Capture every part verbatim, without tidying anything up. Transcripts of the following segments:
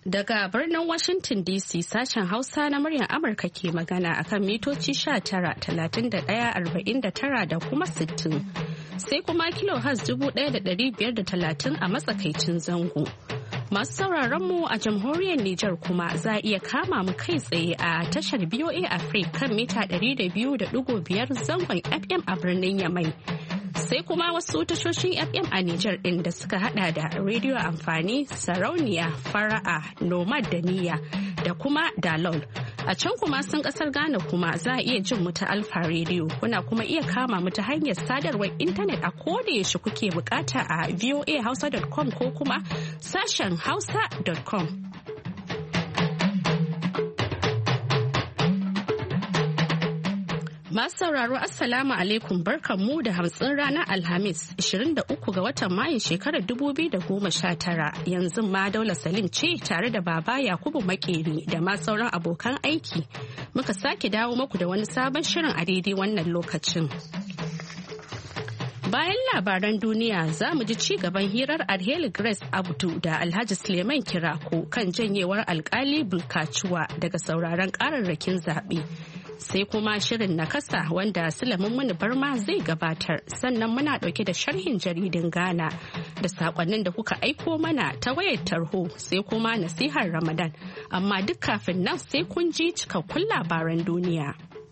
Daga birnin Washington D C sashen Hausa na muryar Amurka ke magana akan mitoci sha tara, talatin da ɗaya, arba'in da tara da kuma sittin. Sai kuma kilohertz dubu ɗaya da ɗari biyar da talatin a matsakaicin zango. Masu sauraron mu a jamhuriyar Nijar kuma za a iya kama mu kai tsaye a tashar B O A Africa kan mita ɗari da biyu da ɗigo biyar zangon F M a birnin Yamai. Sai kuma wasu tashoshin F M a Nijar ɗin da suka hada da rediyo amfani, sarauniya, fara'a, nomad da niyya da kuma dalol. A can kuma sun kasar Ghana kuma za a iya jin mu ta Alfa rediyo. Kuna kuma iya kama mu ta hanyar sadarwar intanet a koda yaushe kuke bukata a voa hausa dot com ko kuma sashen hausa dot com. Masu sauraro Assalamu alaikum barkanmu da hamsin ranar Alhamis ishirin da uku ga watan Mayu shekarar dubu biyu da goma sha tara. Yanzu ma Daula Salim ce tare da Baba Yakubu Makeri da ma sauran abokan aiki. Muka sake dawo muku da wani sabon shirin a daidai wannan lokacin. Bayan labaran duniya za mu ji ci gaban hirar Alheri Grace Abdu da Alhaji Suleiman Kirako kan janyewar alkali Bulkacuwa daga sauraron kararrakin zaɓe. Sai kuma shirin na kasa wanda Sulaiman Muni Barma zai gabatar, sannan muna dauke da sharhin jaridin Ghana da sakonnin da kuka aiko mana ta wayar tarho, sai kuma nasihar Ramadan, amma duk kafin nan sai kun ji cikakkun labaran duniya.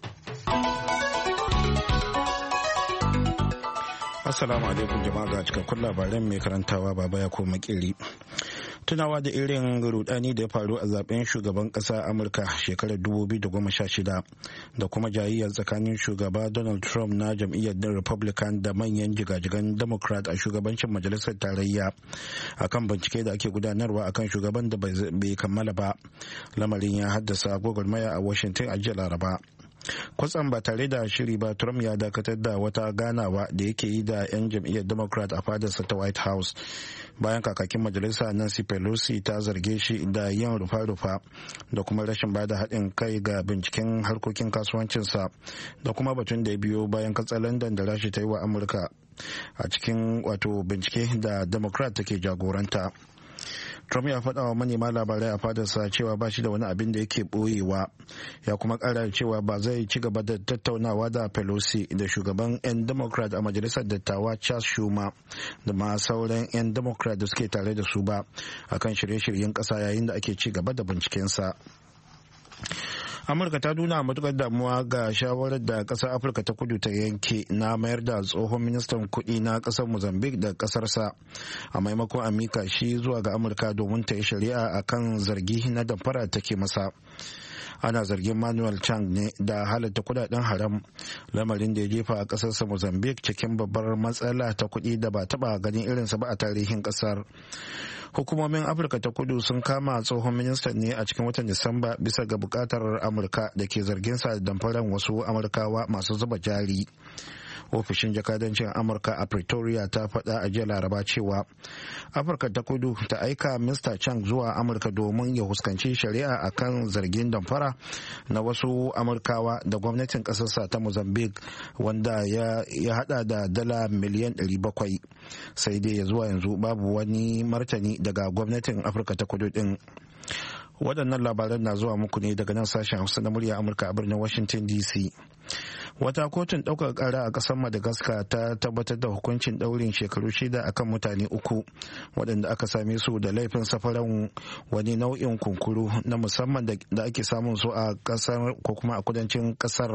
Assalamu alaikum jama'a, ga cikakkun labaran mai karantawa Baba Yakubu Makeri. Tunawa da irin rudani da ya faru a zaben shugaban kasa Amurka shekarar dubu biyu da goma sha shida da kuma jayayyar tsakanin shugaba Donald Trump na jam'iyyar Republican da manyan jigajigan Democrat a shugabancin majalisar tarayya akan bincike da ake gudanarwa akan shugaban da bai kammala ba. Lamarin ya haddasa gwagwarmaya a Washington a jiya Laraba. Kwatsam ba tare da shiri ba, Trump ya dakatar da wata ganawa da yake yi da 'yan jam'iyyar Democrat a fadarsa ta White House bayan kakakin majalisa Nancy Pelosi ta zarge shi da yin rufa-rufa da kuma rashin bada haɗin kai ga binciken harkokin kasuwancinsa da kuma batun da ya biyo bayan katsalandan da Rasha ta yi wa Amurka a cikin wato bincike da Democrat take jagoranta. Trump ya faɗa wa manema labarai a fadarsa cewa ba shi da wani abin da yake ɓoyewa, ya kuma ƙara cewa ba zai ci gaba da tattaunawa da Pelosi da shugaban 'yan Democrat a majalisar dattawa Charles Schumer da ma sauran 'yan Democrat da suke tare da su ba akan shirye-shiryen ƙasa yayin da ake ci gaba da bincikensa. Amurka ta nuna matukar damuwa ga shawarar da ƙasar Afirka ta kudu ta yanke na mayar da tsohon ministan kuɗi na ƙasar Mozambique da ƙasarsa a maimakon a mika shi zuwa ga Amurka domin ta yi shari'a akan zargi na damfara take masa. Ana zargin Manuel Chang ne da halatta kudaden haram, lamarin da ya jefa a ƙasarsa Mozambique cikin babbar matsala ta kuɗi da ba taɓa ganin irinsa ba a tarihin ƙasar. Hukumomin Afirka ta kudu sun kama tsohon ministan ne a cikin watan Disamba bisa ga bukatar Amurka da ke zargin sa da damfaran wasu Amurkawa masu zuba jari. Ofishin jakadancin Amurka a Pretoria ta faɗa a jiya Laraba cewa Afirka ta kudu ta aika Mister Chang zuwa Amurka domin ya huskanci shari'a akan zargin damfara na wasu Amurkawa da gwamnatin ƙasarsa ta Mozambique wanda ya, ya hada da dala miliyan ɗari bakwai. Sai dai ya zuwa yanzu babu wani martani daga gwamnatin Afirka ta kudu din. Waɗannan labaran na zuwa muku ne daga nan sashen Hausa na murya Amurka a birnin Washington D C. Wata kotun ɗaukar ƙara a ƙasar Madagascar ta tabbatar da hukuncin ɗaurin shekaru shida akan mutane uku waɗanda aka same su da laifin safaran wani nau'in kunkuru na musamman da ake samun su a ƙasar ko kuma a kudancin ƙasar.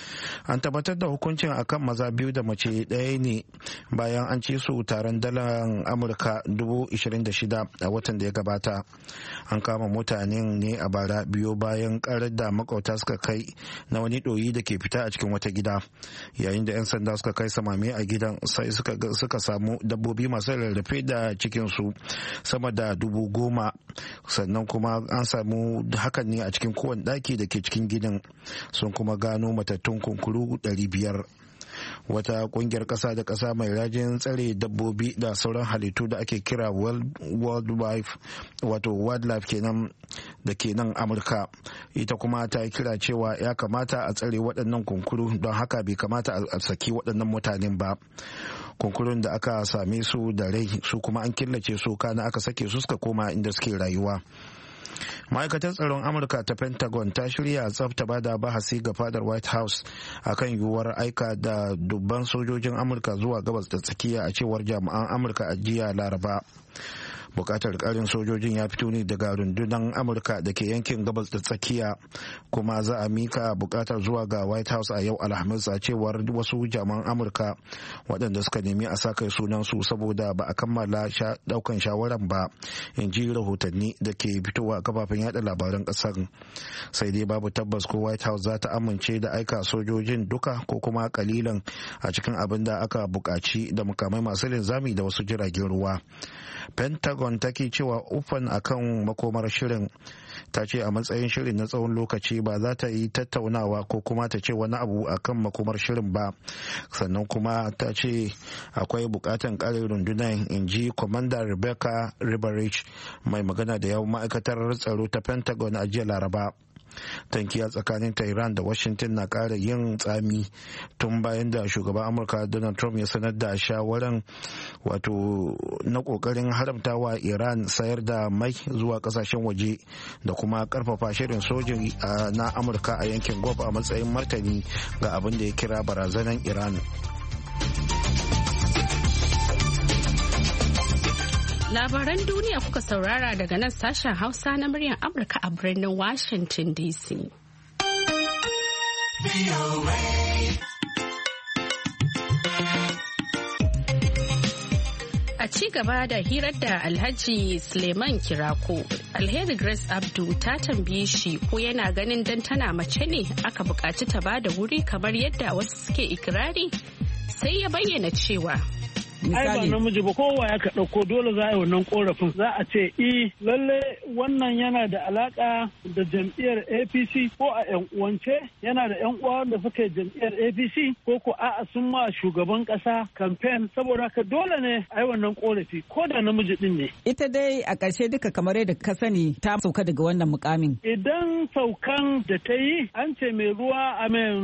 An tabbatar da hukuncin akan maza biyu da mace ɗaya ne bayan an ci su taron dalar Amurka dubu ishirin da shida a watan da ya gabata. An kama mutanen ne a bara biyu bayan ƙarar da makauta suka kai na wani ɗoyi da ke fita a cikin wata gida, yayin da 'yan sanda suka kai samame a gidan sai suka, suka samu dabbobi masu rarrafe da cikinsu sama da dubu goma, sannan kuma an samu hakan ne a cikin kowane ɗaki da ke cikin gidan. Sun kuma gano matattun kunkuru ɗari biyar. Wata kungiyar ƙasa da ƙasa mai rajin tsare dabbobi da sauran halittu da ake kira wildlife wato wildlife kenan da ke nan Amurka, ita kuma ta kira cewa ya kamata a tsare waɗannan kunkuru, don haka bai kamata a saki waɗannan mutanen ba. Kunkurun da aka same su da rai su kuma an killace su kana aka sake su suka koma inda suke rayuwa. ma'aikatar tsaron amurka ta pentagon ta shirya tsafta bada bahasi ga fadar white house akan yiwuwar aika da dubban sojojin amurka zuwa gabas da tsakiya a cewar jami'an amurka a jiya laraba. Bukatar karin sojojin ya fito ne daga rundunar amurka da ke yankin gabas da tsakiya, kuma za a mika bukatar zuwa ga white house a yau alhamis a cewar wasu jami'an amurka waɗanda suka nemi a sa kai sunansu saboda ba a kammala daukan shawaran ba, in ji rahotanni da ke fitowa a kafafen yada labaran ƙasar. Sai dai babu tabbas ko white house za ta amince da aika sojojin duka ko kuma kalilan a cikin abin da aka buƙaci da mukamai masu linzami da wasu jiragen ruwa. Pentagon take cewa ufan akan makomar shirin, ta ce a matsayin shirin na tsawon lokaci ba za ta yi tattaunawa ko kuma ta ce wani abu akan makomar shirin ba, sannan kuma ta ce akwai bukatan ƙarin rundunar, in ji Commander Rebecca Riberich mai magana da yawan ma'aikatar tsaro ta Pentagon a jiya Laraba. Tankiya tsakanin Tehran da Washington na ƙara yin tsami tun bayan da shugaban Amurka Donald Trump ya sanar da shawaran wato na ƙoƙarin haramtawa Iran sayar da mai zuwa ƙasashen waje da kuma ƙarfafa shirin sojin na Amurka a yankin Gulf a matsayin martani ga abin da ya kira barazanar Iran. Labaran duniya kuka saurara daga nan sashen Hausa na muryar Amurka a birnin Washington D C. A ci gaba da hirar da Alhaji Suleiman Kirako, Alheri Grace Abdu ta tambaye shi ko yana ganin dan tana mace ne aka buƙaci ta ba da wuri kamar yadda wasu suke ikirari, sai ya bayyana cewa ai ba namiji ba, kowa ya ka ɗauko dole za a yi wannan korafin. Za a ce i lalle wannan yana da alaka da jam'iyyar A P C ko a yan uwance yana da yan uwa da suka yi jam'iyyar A P C ko ko a'a sun ma shugaban kasa campaign, saboda haka dole ne a yi wannan korafi ko da namiji din ne. Ita dai a ƙarshe duka kamar yadda ka sani ta sauka daga wannan mukamin. Idan saukan da ta yi an ce mai ruwa a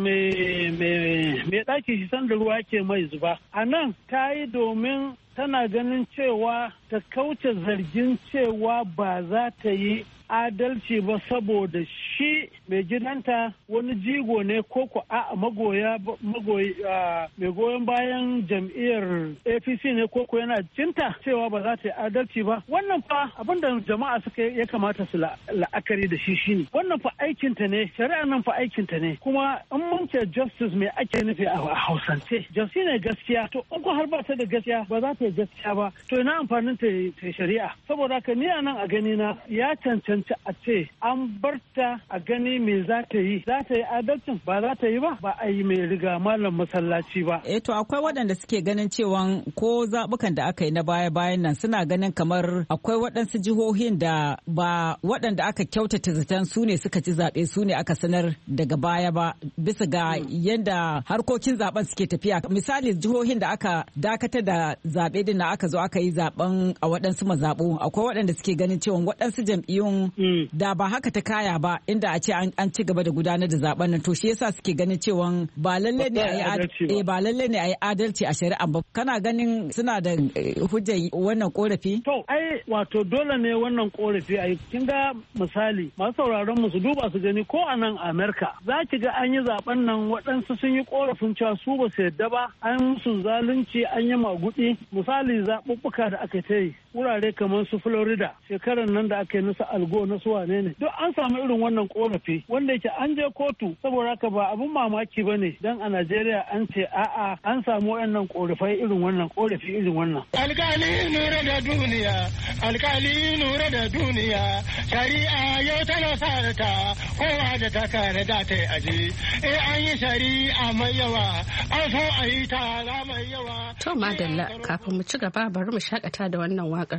mai ɗaki shi san da ruwa ke mai zuba, a nan ta yi domin tana ganin cewa ta kauce zargin cewa ba za ta yi adalci ba saboda shi mai gidanta wani jigo ne ko ko a magoya magoyi mai goyon bayan jam'iyyar A P C ne ko ko yana cinta cewa ba za ta yi adalci ba. Wannan fa abinda jama'a suka ya kamata su la'akari da shi shine wannan fa aikinta ne, shari'a nan fa aikinta ne, kuma in mun ce justice mai ake nufi a Hausance, justice ne gaskiya. To in ko har ba ta da gaskiya ba za ta yi gaskiya ba, to ina amfanin ta yi shari'a. Saboda haka ni a nan a gani na ya cancanta a ce an barta a gani me za ta yi, za ta yi adalcin ba za ta yi ba, ba a yi mai riga malam masallaci ba. Eh to akwai waɗanda suke ganin cewa ko zaɓukan da aka yi na baya-bayan nan suna ganin kamar akwai waɗansu jihohin da ba waɗanda aka kyautata zaton su ne suka ci zaɓe su ne aka sanar daga baya ba, bisa ga yadda harkokin zaben suke tafiya. Misali jihohin da aka dakatar da zaɓe din na aka zo aka yi zaben a waɗansu mazaɓu, akwai waɗanda suke ganin cewa waɗansu jam'iyyun Mm. da ba haka ta kaya ba, inda a ce an ci gaba da gudanar da zaben nan, to shi yasa suke ganin cewa ba lalle ne a yi ba lalle ne a yi adalci a shari'a ba. Kana ganin suna da hujjar wannan korafi? To ai wato dole ne wannan korafi a yi. Kin ga misali masu sauraron mu su duba su gani ko a nan Amerika za ki ga an yi zaben nan waɗansu sun yi korafin cewa su ba su yadda ba, an musu zalunci, an yi magudi. Misali zaɓuɓɓuka da aka ta yi wurare kamar su Florida shekarar nan da aka yi nasa algo na su wane ne, duk an samu irin wannan korafi wanda yake an je kotu. Saboda haka ba abun mamaki ba ne dan a Najeriya an ce a'a an samu wannan korafai irin wannan korafi irin wannan. Alkali nura da duniya, alkali nura da duniya, shari'a yau tana sarata kowa da ta kare da ta aje. Eh an yi shari'a mai yawa, an so a yi tara mai yawa. To madalla, kafin mu ci gaba bari mu shakata da wannan wakar.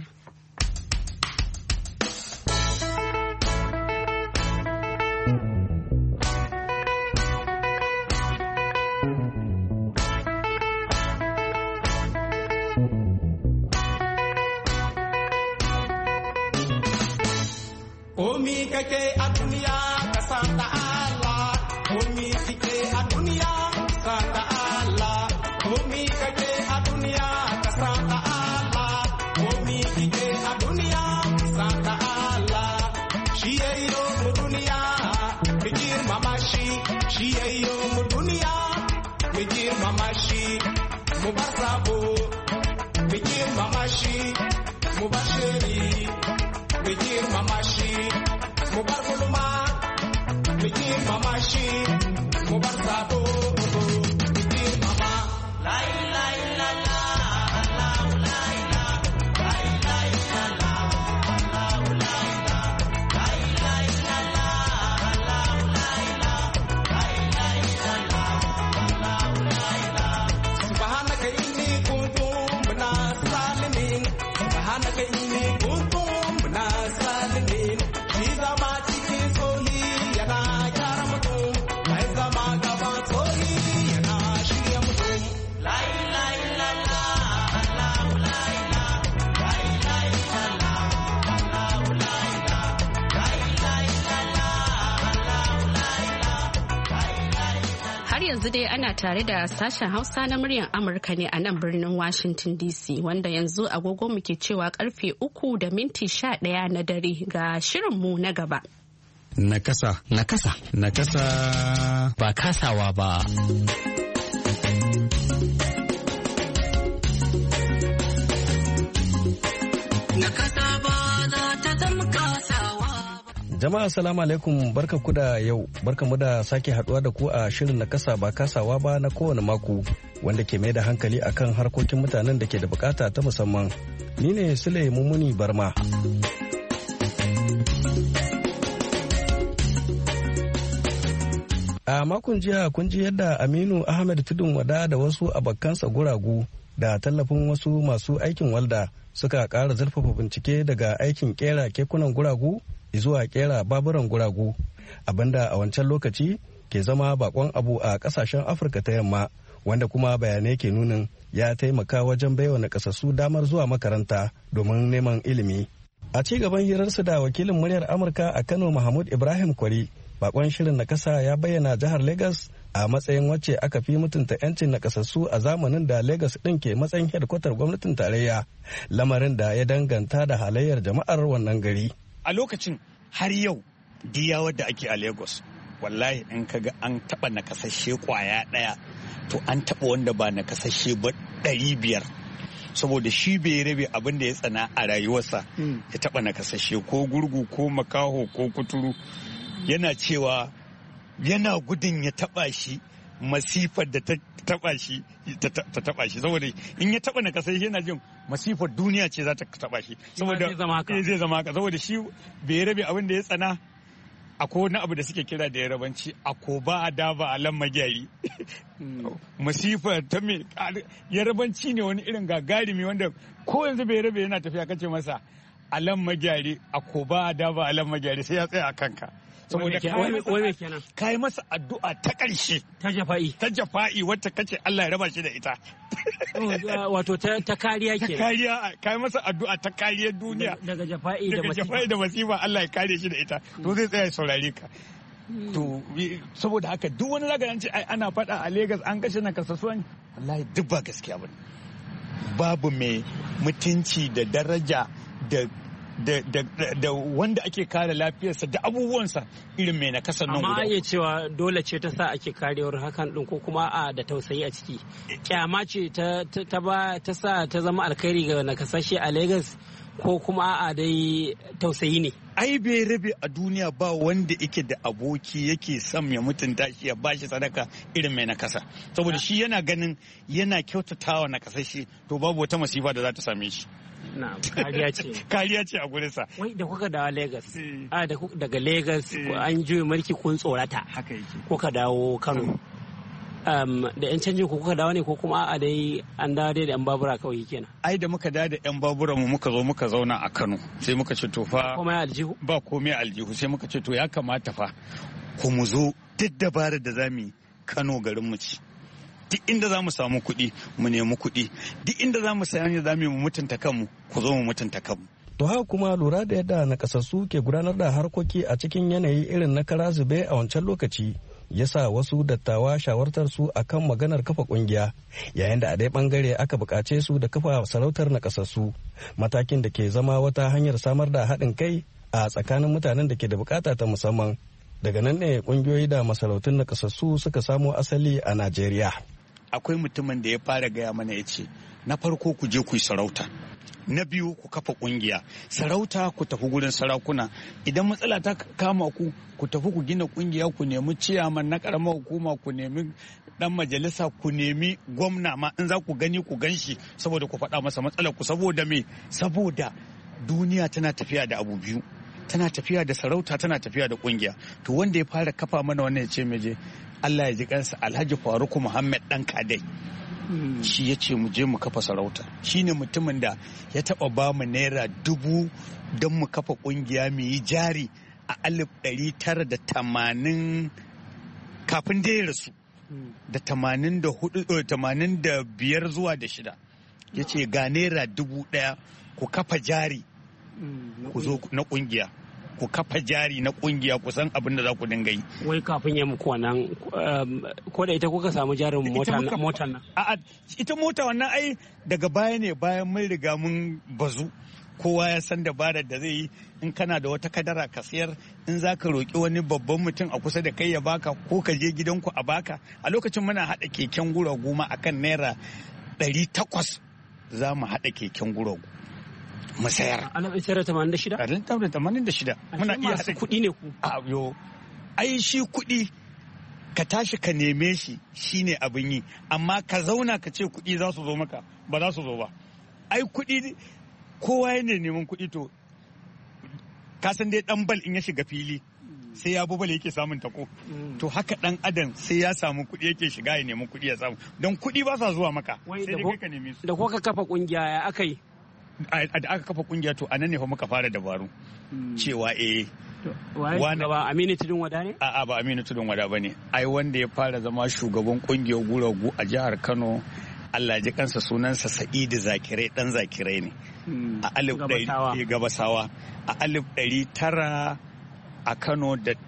Komi kake a duniya ka san da Allah, komi kake a duniya ka san da Allah, komi kake a duniya ka san da Allah, komi kake a duniya ka san da Allah. Shi mu bar sabo mu girmama shi mu bar shiri mu girmama shi mu bar gulma mu girmama shi mu bar sabo mu girmama la ilaha illallah yanzu dai ana tare da sashen Hausa na muryar Amurka ne a nan birnin Washington D C wanda yanzu agogo muke cewa karfe uku da minti sha ɗaya na dare ga shirinmu na gaba. Nakasa. Nakasa. Nakasa. Ba kasawa ba. Nakasa ba za ta zama kasawa. Jama'a salamu alaikum, barkanku da yau, barkanmu da sake haduwa da ku a shirin na kasa ba kasawa ba na kowane mako wanda ke mai da hankali akan harkokin mutanen da ke da bukata ta musamman. Ni ne Sule Mumuni Barma. A makon jiya kun ji yadda Aminu Ahmed Tudun Wada da wasu abokansa guragu da tallafin wasu masu aikin walda suka ƙara zurfafa bincike daga aikin kera kekunan guragu zuwa kera baburan guragu, abinda a wancan lokaci ke zama bakon abu a kasashen Afirka ta yamma, wanda kuma bayanai ke nunin ya taimaka wajen baiwa nakasassu damar zuwa makaranta domin neman ilimi. A ci gaban hirarsu da wakilin muryar Amurka a Kano Mahmud Ibrahim Kwari, bakon shirin nakasa ya bayyana jihar Lagos a matsayin wacce aka fi mutunta 'yancin nakasassu a zamanin da Lagos ɗin ke matsayin hedkwatar gwamnatin tarayya, lamarin da ya danganta da halayyar jama'ar wannan gari. A lokacin har yau diya wadda ake a Lagos, wallahi in kaga an taɓa nakasashe kwaya ɗaya to an taɓa wanda ba nakasashe ba ɗari biyar, saboda shi bai rabe abin da ya tsana a rayuwarsa ya taɓa nakasashe ko gurgu ko makaho ko kuturu. Yana cewa yana gudun ya taɓa shi masifar da ta taba shi ta taba shi saboda in ya taba na kasai yana jin masifar duniya ce za ta taba shi saboda zai zama haka saboda shi bai rabe abin da ya tsana. Akwai wani abu da suke kira da yarabanci ako ba a daba a lan magyari masifar ta me yarabanci ne wani irin gagarumi wanda ko yanzu bai rabe yana tafiya kace masa a lan magyari ako ba a daba a lan magyari sai ya tsaya a kanka. Saboda ka yi masa addu'a ta ƙarshe ta jafa'i ta jafa'i wacce kace Allah ya raba shi da ita wato ta kariya ke ta kariya ka yi masa addu'a ta kariyar duniya daga jafa'i da masifa daga jafa'i da masifa Allah ya kare shi da ita to zai tsaya saurare ka. To saboda haka duk wani zaka ce ana faɗa a Lagos an kashe na kasasuwan wallahi duk ba gaskiya bane. Babu mai mutunci da daraja da Da, da, da, da wanda ake kare lafiyarsa da abubuwansa irin mai nakasar nan guda. Amma iya cewa dole ce ta sa ake karewar hakan din ko kuma a da tausayi a ciki. Kyama ce ta, ta, ta, ba, ta sa ta zama alkhairi ga nakasashe a Lagos ko kuma a dai tausayi ne. Ai bai rabe a duniya ba wanda yake da aboki yake son ya mutunta shi ya bashi sadaka irin mai nakasa. Saboda shi yana ganin yana kyautatawa nakasashe to babu wata masifa da za ta same shi. Na kariya ce. Kariya ce a gurinsa. Wai da kuka dawo Lagos. A daga Lagos an juye mulki kun tsorata. Haka yake. Kuka dawo Kano. Um, da yan canjin ku kuka dawo ne ko kuma a dai an dawo dai da yan babura kawai kenan. Ai da muka dawo da yan babura mu muka zo muka zauna a Kano sai muka ce to fa komai aljihu ba komai aljihu sai muka ce to ya kamata fa ku mu zo duk dabarar da zamu yi Kano garin mu ci. Duk inda za mu samu kuɗi mu nemi kuɗi duk inda za mu samu za mu mutunta kanmu ku zo mu mutunta kanmu. To haka kuma lura da yadda nakasassu ke gudanar da harkoki a cikin yanayi irin na kara zube a wancan lokaci yasa wasu dattawa shawartar su akan maganar kafa kungiya yayin da a dai bangare aka bukace su da kafa sarautar nakasassu, matakin da ke zama wata hanyar samar da haɗin kai a tsakanin mutanen da ke da bukata ta musamman. Daga nan ne kungiyoyi da masarautun nakasassu suka samo asali a Najeriya. akwai mutumin da ya fara gaya mana ya ce na farko ku je ku yi sarauta, na biyu ku kafa kungiya. Sarauta ku tafi gurin sarakuna, idan matsala ta kama ku ku tafi ku gina kungiya, ku nemi ciyaman na karamar hukuma, ku nemi dan majalisa, ku nemi gwamna ma in za ku gani ku ganshi saboda ku faɗa masa matsalar ku. Saboda me? Saboda duniya tana tafiya da abu biyu, tana tafiya da sarauta, tana tafiya da kungiya. To wanda ya fara kafa mana wannan ya ce meje Allah ya ji kansa Alhaji Faruku Muhammad dan Kadai. Shi ya ce mu je mu kafa sarauta. Shi ne mutumin da ya taba ba mu naira dubu don mu kafa kungiya mu yi jari a alif ɗari tara da tamanin kafin da ya rasu da tamanin da hudu tamanin da biyar zuwa da shida. Ya ce ga naira dubu ɗaya ku kafa jari ku zo na kungiya, ku kafa jari na kungiya, ku san abin da za ku dinga yi. Wai kafin ya muku wannan ko da ita kuka samu jarin mota nan? A'a, ita mota wannan ai daga baya ne, bayan mun riga mun bazu. Kowa ya san dabarar da zai yi. In kana da wata kadara ka sayar, in za ka roƙi wani babban mutum a kusa da kai ya baka, ko ka je gidanku a baka. A lokacin muna haɗa keken guragu ma akan naira ɗari takwas za mu haɗa keken guragu mu sayar. A nan sayar tamanin da shida? A nan tamanin da shida. Muna iya haɗa kuɗi ne ku? A yo, ai shi kuɗi ka tashi ka neme shi shine abin yi, amma ka zauna ka ce kuɗi za su zo maka, ba za su zo ba. Ai kuɗi kowa yana neman kuɗi, to ka san dai ɗan bal in ya shiga fili sai ya bubale yake samun tako. To haka ɗan adam sai ya samu kuɗi yake shiga ya nemi kuɗi ya samu, don kuɗi ba sa zuwa maka sai dai kai ka neme su. Da kuka kafa kungiya ya aka yi? Da aka kafa kungiya to anan ne fa muka fara dabaru cewa eh wani ba Aminu Tudun Wada ne? A'a, ba Aminu Tudun Wada bane. Ai wanda ya fara zama shugaban kungiyar guragu a jihar Kano, Allah ji kansa, sunansa Sa'idu Zakirai, dan Zakirai ne. A alif ɗari gabasawa a alif ɗari tara a Kano da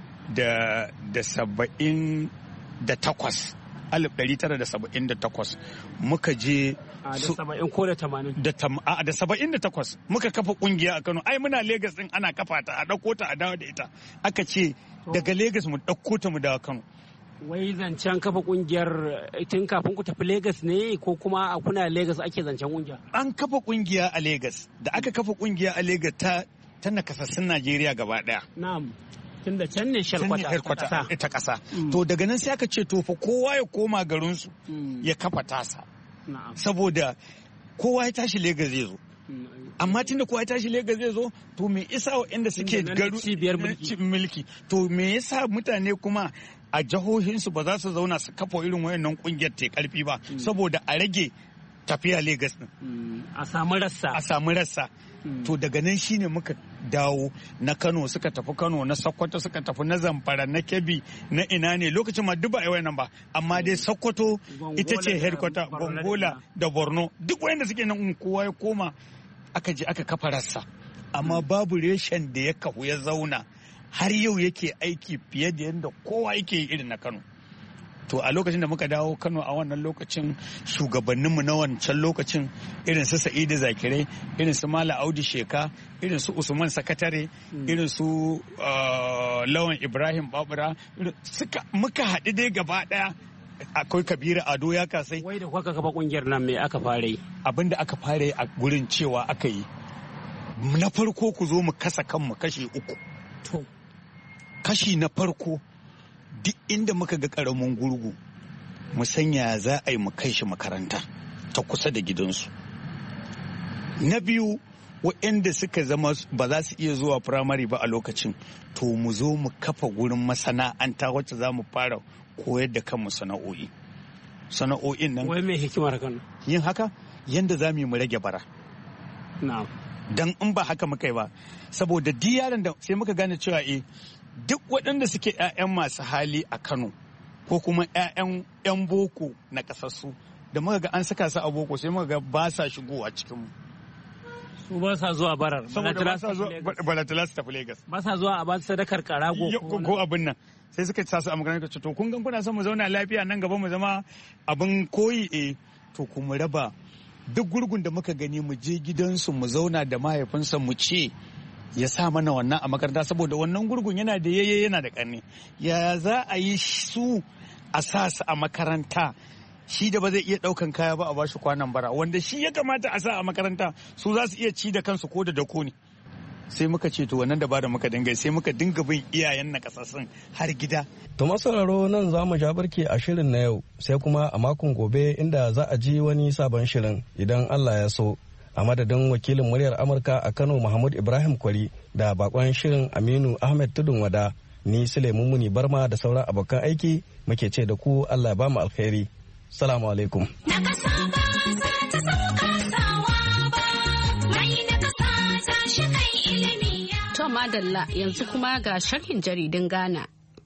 da saba'in da takwas. alif ɗari tara da saba'in da takwas muka je da saba'in ko da tamanin da saba'in da takwas muka kafa kungiya a Kano. Ai muna Legas din ana kafa ta, a ɗauko ta a dawo da ita. Aka ce daga Legas mu ɗauko ta mu dawo Kano. Wai zancen kafa kungiyar tun kafin ku tafi Legas ne, ko kuma a kuna Legas ake zancen kungiya? An kafa kungiya a Legas. Da aka kafa kungiya a Legas ta ta nakasassun Najeriya gaba daya. Na'am. Tunda can ne shalkwata ta kasa. To daga nan sai aka ce to fa kowa ya koma garinsu ya kafa tasa. Saboda kowa ya tashi Legas zai zo. Amma tunda kowa ya tashi Legas zai zo, to me yasa waɗanda suke garu mulki, to me yasa mutane kuma a jihohinsu ba za su zauna su kafa irin wayannan kungiyar ta karfi ba, saboda a rage tafiya Legas din. A samu rassa. A samu rassa. To daga nan shine muka dawo na Kano, suka tafi Kano, na Sokoto suka tafi, na Zamfara, na Kebbi, na ina ne lokacin ma duk ba a nan ba, amma dai Sokoto ita ce headquarter, Gongola da Borno, duk wayanda suke nan kowa ya koma aka je aka kafa rassa. Amma babu reshen da ya kahu ya zauna har yau yake aiki fiye da yadda kowa yake irin na Kano. To a lokacin da muka dawo Kano a wannan lokacin, shugabanninmu na wancan lokacin irin su Sa'idu Zakirai, irin su Mala Audu Sheka, irin su Usman Sakatare, irin su Lawan Ibrahim Babura, suka muka haɗu dai gaba ɗaya. Akwai Kabiru Ado ya kasai. Wai da kuka kafa kungiyar nan me aka fara yi? Abin da aka fara yi a gurin cewa aka yi, na farko ku zo mu kasa kanmu kashi uku. To. Kashi na farko, duk inda muka ga ƙaramin gurgu mu sanya za a yi mu kai shi makaranta ta kusa da gidansu. Na biyu, waɗanda suka zama ba za su iya zuwa firamare ba a lokacin, to mu zo mu kafa gurin masana'anta wacce za mu fara koyar da kanmu sana'o'i. Sana'o'in nan. Wai mai hikimar kan? Yin haka yanda za mu yi mu rage bara. Na'am. Dan in ba haka muka yi ba, saboda duk yaran da sai muka gane cewa eh duk waɗanda suke 'ya'yan masu hali a Kano ko kuma 'ya'yan 'yan boko na ƙasarsu, da muka ga an saka su a boko sai muka ga ba sa shigowa cikinmu. Su ba sa zuwa barar. Saboda ba sa zuwa balatala su tafi Legas. Ba sa zuwa a ba sadakar karago ko abin nan. Sai suka sa su a makarantar ce to kun gan kuna son mu zauna lafiya nan gaba mu zama abin koyi eh to kuma raba duk gurgun da muka gani mu je gidansu mu zauna da mahaifinsa mu ce ya sa mana wannan a makaranta, saboda wannan gurgun yana da yayye yana da ƙarni. Ya za a yi su a sa su a makaranta shi da ba zai iya ɗaukan kaya ba a bashi kwanan bara, wanda shi ya kamata a sa a makaranta su za su iya ci da kansu ko da dako ne. Sai muka ce to wannan da ba da muka dinga sai muka dinga bin iyayen na kasassun har gida. To masauraro nan za mu ja barke a shirin na yau sai kuma a makon gobe inda za a ji wani sabon shirin idan Allah ya so. A madadin wakilin muryar Amurka a Kano Mahmud Ibrahim Kwari da bakon shirin Aminu Ahmed Tudun Wada, ni Suleiman Muni Barma da sauran abokan aiki muke ce da ku Allah ya ba mu alkhairi. Salamu alaikum. To madalla yanzu kuma ga sharhin jaridun Ghana.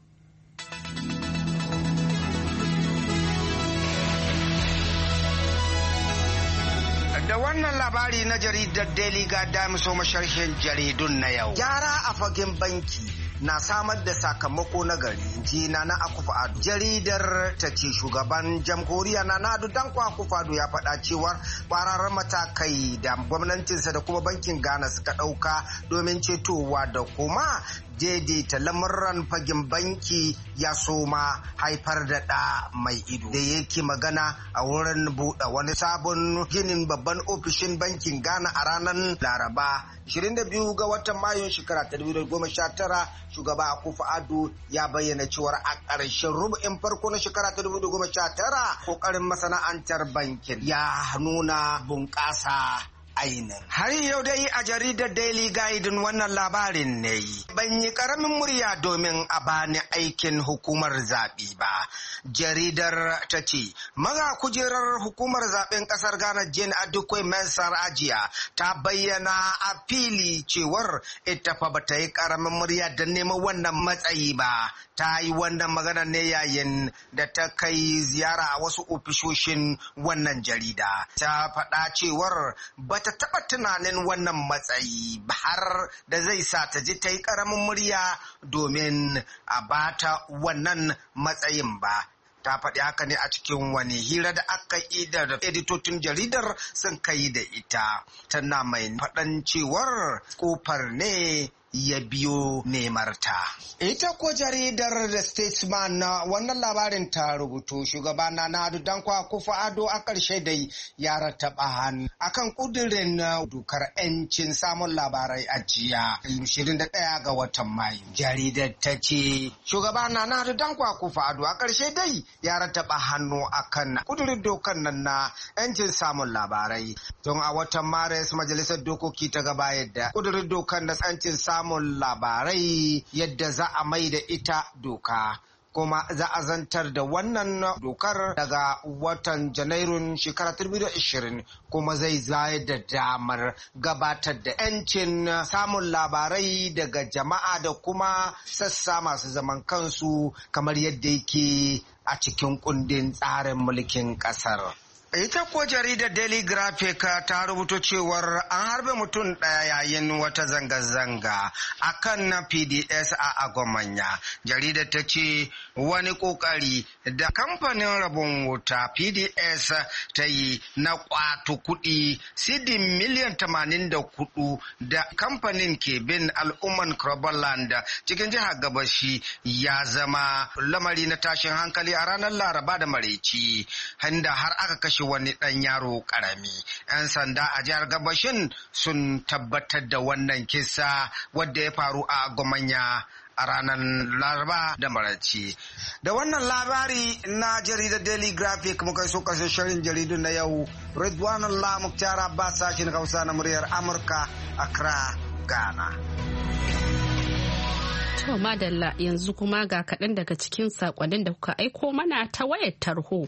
Da wannan labari na jaridar Daily Guide da so sharhin jaridun na yau. Gyara a fagen banki na samar da sakamako na gari, ji Nana Akufo-Addo. Jaridar ta ce shugaban jamhuriya Nana Addo Dankwa Akufo-Addo ya faɗa cewa ƙwararren matakai da gwamnatinsa da kuma bankin Ghana suka ɗauka domin cetowa da kuma daidaita lamuran fagen banki ya soma haifar da ɗa mai ido. Da yake magana a wurin buɗe wani sabon ginin babban ofishin bankin Ghana a ranar Laraba ashirin da biyu ga watan Mayun shekara ta dubu da goma sha tara, shugaba Akufo-Addo ya bayyana cewar a ƙarshen rubu'in farko na shekara ta dubu da goma sha tara ƙoƙarin masana'antar bankin ya nuna bunƙasa ainin. Har yau dai a jaridar Daily Guide wannan labarin ne. Ban yi karamin murya domin a bani aikin hukumar zaɓe ba. Jaridar ta ce, maga kujerar hukumar zaɓen ƙasar Ghana Jane Adequoy Mensah Ajiya ta bayyana a fili cewar ita fa bata yi karamin murya da neman wannan matsayi ba. Ta yi wannan magana ne yayin da ta kai ziyara a wasu ofishoshin wannan jarida. Ta faɗa cewar bata taɓa tunanin wannan matsayi ba har da zai sa ta ji ta yi ƙaramin murya domin a bata wannan matsayin ba. Ta faɗi haka ne a cikin wani hira da aka yi da editocin jaridar sun kai da ita. Tana mai faɗan cewar kofar ne ya biyo nemarta. Ita ko jaridar The Statesman na wannan labarin ta rubuto shugaba Nana Addo Dankwa Akufo-Addo a ƙarshe dai ya rattaba hannu akan kudirin dokar 'yancin samun labarai a jiya ashirin da ɗaya ga watan Mayu. Jaridar ta ce shugaba Nana Addo Dankwa Akufo-Addo a ƙarshe dai ya rattaba hannu akan kudirin dokar nan na 'yancin samun labarai. Tun a watan Maris majalisar dokoki ta gaba yadda kudirin dokar na 'yancin samun samun labarai yadda za a mai da ita doka. Kuma za a zantar da wannan dokar daga watan Janairun shekara dubu biyu da ashirin kuma zai zayar da damar gabatar da 'yancin samun labarai daga jama'a da kuma sassa masu zaman kansu kamar yadda yake a cikin kundin tsarin mulkin ƙasar. Ita ko jaridar Daily Graphic ta rubuto cewar an harbe mutum ɗaya yayin wata zanga-zanga a kan na P D S a Agomanya. Jaridar ta ce wani ƙoƙari da kamfanin rabon wuta P D S ta yi na ƙwato kuɗi sidin miliyan tamanin da kuɗu da kamfanin ke bin al'umman Croberland cikin jihar Gabashi ya zama lamari na tashin hankali a ranar Laraba da Maraici, inda har aka kashe wani ɗan yaro ƙarami. 'Yan sanda a jihar Gabashin sun tabbatar da wannan kisa wadda ya faru a Gomanya a ranar Laraba da Maraci. Da wannan labari na jaridar Daily Graphic muka so kashe shirin jaridun na yau. Ridwanullah Muktar Abbas, sashen Hausa na muryar Amurka, Accra, Ghana. To madalla yanzu kuma ga kaɗan daga cikin saƙonnin da kuka aiko mana ta wayar tarho.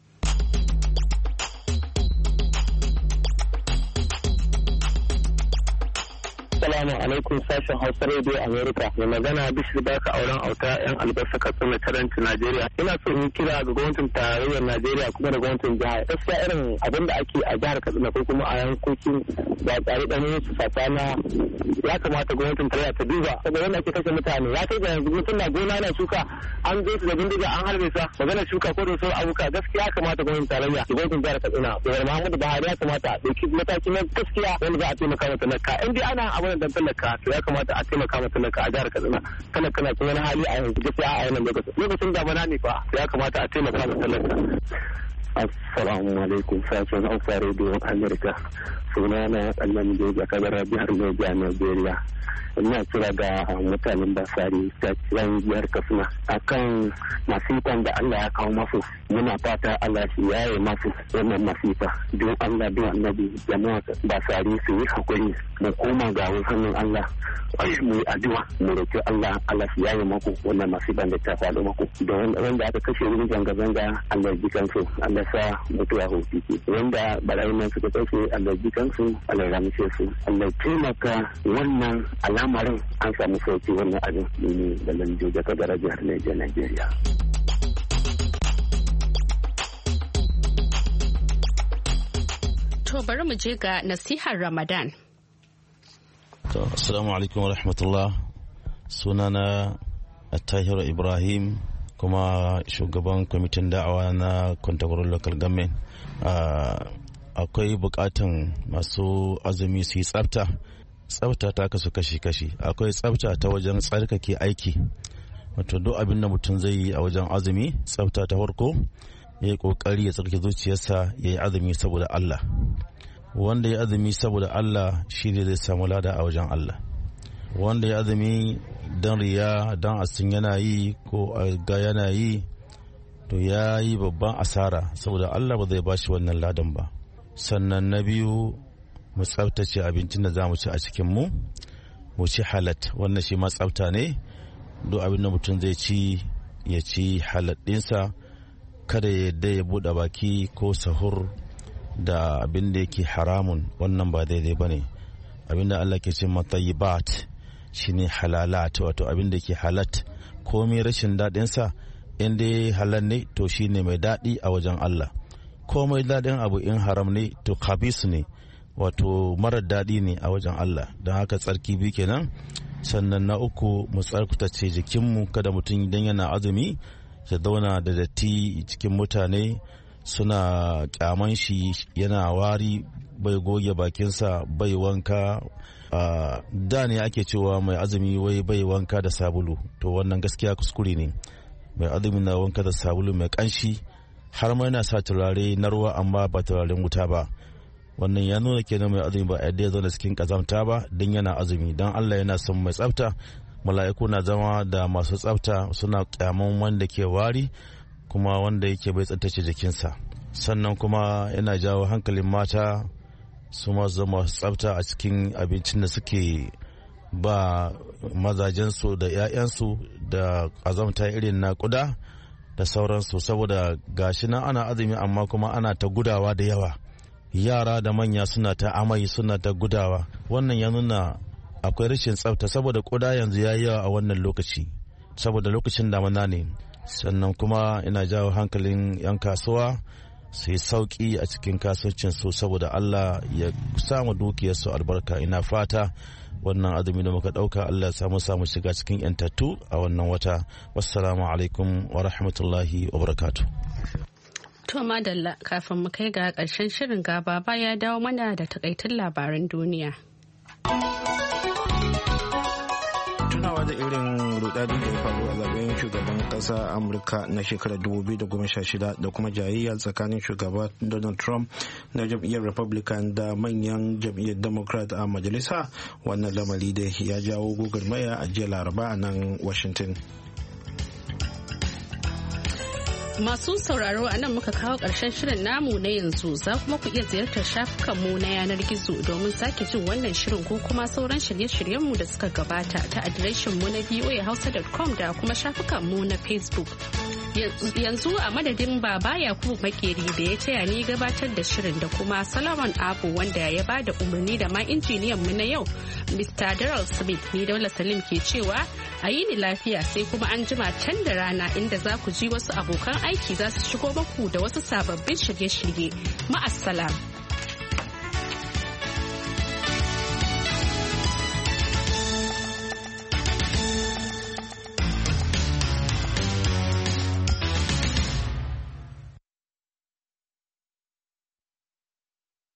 Assalamu alaikum sashen Hausa Radio America. Mai magana Bishir Baka auren auta yan albasa Katsina Taranci Najeriya. Ina so in kira ga gwamnatin tarayyar Najeriya kuma da gwamnatin jihar. Gaskiya irin abin da ake a jihar Katsina ko kuma a yankokin ba tsare da musu fatana ya kamata gwamnatin tarayya ta duba saboda wanda ake kashe mutane. Ya kai ga yanzu mutum na gona na shuka an zo su da bindiga an harbe sa magana shuka ko da sauran abuka gaskiya ya kamata gwamnatin tarayya da gwamnatin jihar Katsina. Bayar Muhammadu Buhari ya kamata a ɗauki mataki na gaskiya wanda za a taimaka mata talaka. In dai ana abin dan talaka to ya kamata a taimaka mata talaka a jihar Katsina. Talaka na cikin wani hali a yanzu gaskiya a yanar lokacin. Lokacin damana ne fa ya kamata a taimaka mata talaka. Assalamu alaikum sashen Hausa Radio America. Sunana Annan Joja Kadara jihar Niger Nigeria. Ina kira ga mutanen Basari ta kiran jihar Katsina akan masifan da Allah ya kawo masu. Muna fata Allah shi yaye masu wannan masifa. Don Allah don Annabi jama'a Basari su yi hakuri mu koma ga hannun Allah. Mu yi addu'a mu roki Allah Allah shi yaye maku wannan masifan da ta faɗo maku. Don wanda aka kashe wurin zanga-zanga Allah ji kansu Allah sa mutuwa hoki. Wanda barayin nan suka kashe Allah ji kansu Allah ya ramishe su. Allah taimaka wannan alamarin an samu sauki wannan abin ne da lanjo da kadara jihar Niger Nigeria. To bari mu je ga nasihar Ramadan. To assalamu alaikum wa rahmatullah. Sunana Attahiru Ibrahim kuma shugaban kwamitin da'awa na Kwantagoro Local Government. Akwai bukatan masu azumi su yi tsafta. Tsafta ta kasu kashi-kashi. Akwai tsafta ta wajen tsarkake aiki. Wato duk abin da mutum zai yi a wajen azumi, tsafta ta farko ya yi kokari ya tsarki zuciyarsa ya yi azumi saboda Allah. Wanda ya azumi saboda Allah shi ne zai samu lada a wajen Allah. Wanda ya azumi don riya don asin yana yi ko ga yana yi to ya yi babban asara saboda Allah ba zai bashi wannan ladan ba. Sannan na biyu mu tsaftace abincin da za mu ci a cikin mu mu ci halat, wannan shi ma tsafta ne. Duk abin da mutum zai ci ya ci halat ɗinsa, kada ya yadda ya buɗe baki ko sahur da abin da yake haramun, wannan ba daidai ba ne. Abin da Allah ke ce matayyibat shi ne halalat, wato abin da ke halat komai rashin daɗinsa in dai halal ne to shi ne mai daɗi a wajen Allah. Komai daɗin abu in haram ne to khabis ne, wato marar daɗi ne a wajen Allah. Don haka tsarki biyu kenan. Sannan na uku mu tsarkutace jikinmu, kada mutum idan yana azumi ya zauna da datti cikin mutane suna kyaman shi, yana wari, bai goge bakinsa, bai wanka. Da ne ake cewa mai azumi wai bai wanka da sabulu, to wannan gaskiya kuskure ne. Mai azumi na wanka da sabulu mai kanshi, har ma yana sa turare na ruwa amma ba turaren wuta ba. Wannan ya nuna kenan mai azumi ba a yadda ya zauna cikin kazamta ba don yana azumi. Don Allah yana son mai tsafta. Mala'iku na zama da masu tsafta, suna kyaman wanda ke wari kuma wanda yake bai tsaftace jikinsa. Sannan kuma yana jawo hankalin mata su ma zama tsafta a cikin abincin da suke ba mazajensu da 'ya'yansu, da azamta irin na kuda da sauransu, saboda gashi nan ana azumi amma kuma ana ta gudawa da yawa. Yara da manya suna ta amai, suna ta gudawa. Wannan ya nuna akwai rashin tsafta, saboda kuda yanzu ya yi yawa a wannan lokaci, saboda lokacin damana ne. Sannan kuma ina jawo hankalin 'yan kasuwa su yi sauki a cikin kasuwancinsu saboda Allah ya samu dukiyarsu albarka. Ina fata wannan azumi da muka dauka Allah ya samu samu shiga cikin 'yantattu a wannan wata. Wassalamu alaikum wa rahmatullahi wa barakatuh. To madalla, kafin mu kai ga ƙarshen shirin gaba ba ya dawo mana da takaitun labaran duniya. Tunawa da irin rudani da ya faru a zaben shugaban kasa Amurka na shekarar dubu biyu da goma sha shida da kuma jayayya tsakanin shugaba Donald Trump na jam'iyyar Republican da manyan jam'iyyar Democrat a majalisa, wannan lamari da ya jawo gugurmaya a jiya Laraba a nan Washington. Masu sauraro, a nan muka kawo ƙarshen shirin namu na yanzu. Za kuma ku iya ziyartar shafukanmu na yanar gizo domin sake jin wannan shirin ko kuma sauran shirye-shiryenmu da suka gabata ta adireshinmu na v o a hausa dot com da kuma shafukanmu na Facebook. Yanzu a madadin Baba Yakubu Makeri da ya taya ni gabatar da shirin da kuma Solomon Abu wanda ya ba da umarni da ma injiniyan mu na yau Mister Daryl Smith, ni Daula Salim ke cewa a yi ni lafiya, sai kuma an jima can da rana inda za ku ji wasu abokan aiki za su shigo maku da wasu sababbin shirye-shirye. Ma'assalam.